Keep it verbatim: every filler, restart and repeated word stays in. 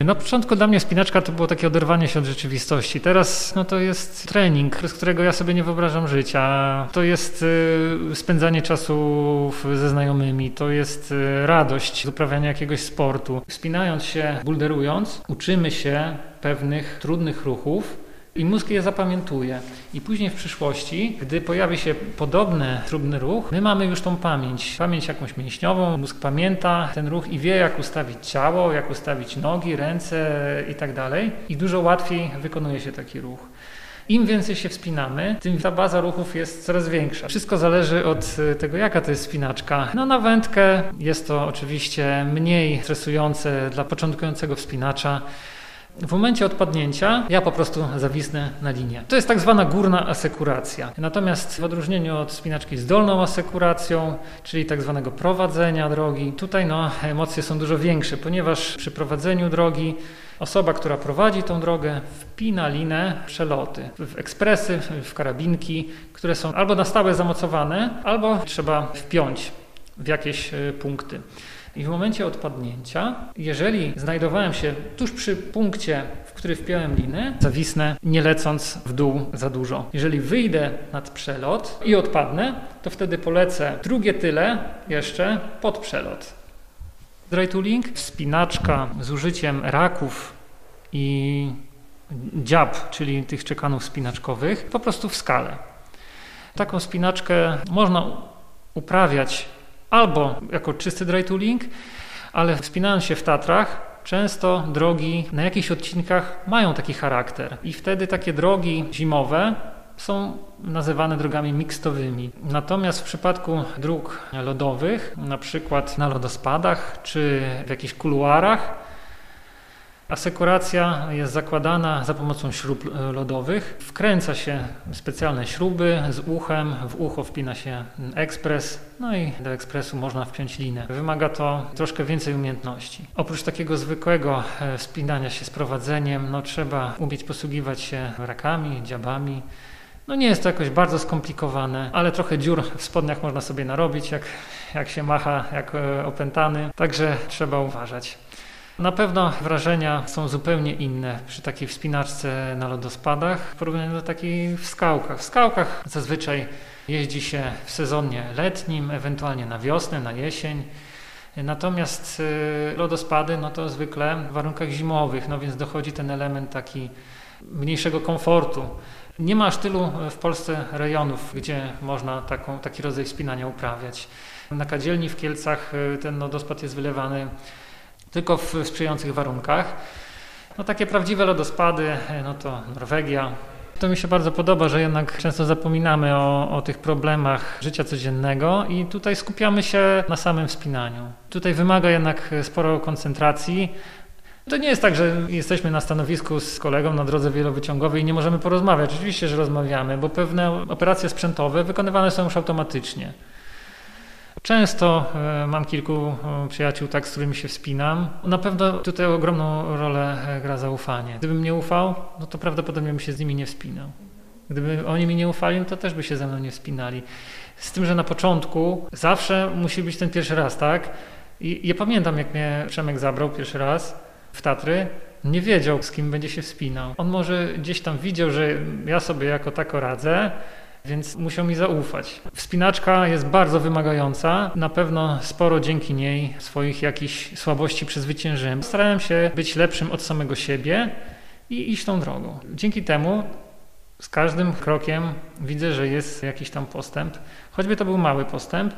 Na początku dla mnie wspinaczka to było takie oderwanie się od rzeczywistości. Teraz no to jest trening, z którego ja sobie nie wyobrażam życia. To jest y, spędzanie czasu ze znajomymi, to jest y, radość z uprawiania jakiegoś sportu. Wspinając się, bulderując, uczymy się pewnych trudnych ruchów, i mózg je zapamiętuje. I później w przyszłości, gdy pojawi się podobny, trudny ruch, my mamy już tą pamięć. Pamięć jakąś mięśniową, mózg pamięta ten ruch i wie, jak ustawić ciało, jak ustawić nogi, ręce i tak dalej. I dużo łatwiej wykonuje się taki ruch. Im więcej się wspinamy, tym ta baza ruchów jest coraz większa. Wszystko zależy od tego, jaka to jest wspinaczka. No na wędkę jest to oczywiście mniej stresujące dla początkującego wspinacza. W momencie odpadnięcia ja po prostu zawisnę na linie. To jest tak zwana górna asekuracja. Natomiast w odróżnieniu od wspinaczki z dolną asekuracją, czyli tak zwanego prowadzenia drogi, tutaj no, emocje są dużo większe, ponieważ przy prowadzeniu drogi osoba, która prowadzi tą drogę, wpina linę w przeloty, w ekspresy, w karabinki, które są albo na stałe zamocowane, albo trzeba wpiąć w jakieś punkty. I w momencie odpadnięcia, jeżeli znajdowałem się tuż przy punkcie, w który wpiąłem linę, zawisnę, nie lecąc w dół za dużo. Jeżeli wyjdę nad przelot i odpadnę, to wtedy polecę drugie tyle jeszcze pod przelot. Dry tooling, wspinaczka z użyciem raków i dziab, czyli tych czekanów wspinaczkowych, po prostu w skale. Taką wspinaczkę można uprawiać albo jako czysty dry tooling, ale wspinając się w Tatrach, często drogi na jakichś odcinkach mają taki charakter i wtedy takie drogi zimowe są nazywane drogami mikstowymi. Natomiast w przypadku dróg lodowych, na przykład na lodospadach czy w jakichś kuluarach, asekuracja jest zakładana za pomocą śrub lodowych. Wkręca się specjalne śruby z uchem, w ucho wpina się ekspres, no i do ekspresu można wpiąć linę. Wymaga to troszkę więcej umiejętności. Oprócz takiego zwykłego wspinania się z prowadzeniem, no trzeba umieć posługiwać się rakami, dziabami. No nie jest to jakoś bardzo skomplikowane, ale trochę dziur w spodniach można sobie narobić, jak, jak się macha, jak opętany, także trzeba uważać. Na pewno wrażenia są zupełnie inne przy takiej wspinaczce na lodospadach w porównaniu do takiej w skałkach. W skałkach zazwyczaj jeździ się w sezonie letnim, ewentualnie na wiosnę, na jesień. Natomiast lodospady no to zwykle w warunkach zimowych, no więc dochodzi ten element taki mniejszego komfortu. Nie ma aż tylu w Polsce rejonów, gdzie można taką, taki rodzaj wspinania uprawiać. Na Kadzielni w Kielcach ten lodospad jest wylewany tylko w sprzyjających warunkach. No takie prawdziwe lodospady, no to Norwegia. To mi się bardzo podoba, że jednak często zapominamy o, o tych problemach życia codziennego i tutaj skupiamy się na samym wspinaniu. Tutaj wymaga jednak sporo koncentracji. To nie jest tak, że jesteśmy na stanowisku z kolegą na drodze wielowyciągowej i nie możemy porozmawiać. Oczywiście, że rozmawiamy, bo pewne operacje sprzętowe wykonywane są już automatycznie. Często e, mam kilku e, przyjaciół, tak, z którymi się wspinam. Na pewno tutaj ogromną rolę e, gra zaufanie. Gdybym nie ufał, no to prawdopodobnie bym się z nimi nie wspinał. Gdyby oni mi nie ufali, no to też by się ze mną nie wspinali. Z tym, że na początku zawsze musi być ten pierwszy raz, tak? I ja pamiętam, jak mnie Przemek zabrał pierwszy raz w Tatry, nie wiedział, z kim będzie się wspinał. On może gdzieś tam widział, że ja sobie jako tako radzę, więc musiał mi zaufać. Wspinaczka jest bardzo wymagająca. Na pewno sporo dzięki niej swoich jakichś słabości przezwyciężyłem. Starałem się być lepszym od samego siebie i iść tą drogą. Dzięki temu z każdym krokiem widzę, że jest jakiś tam postęp. Choćby to był mały postęp,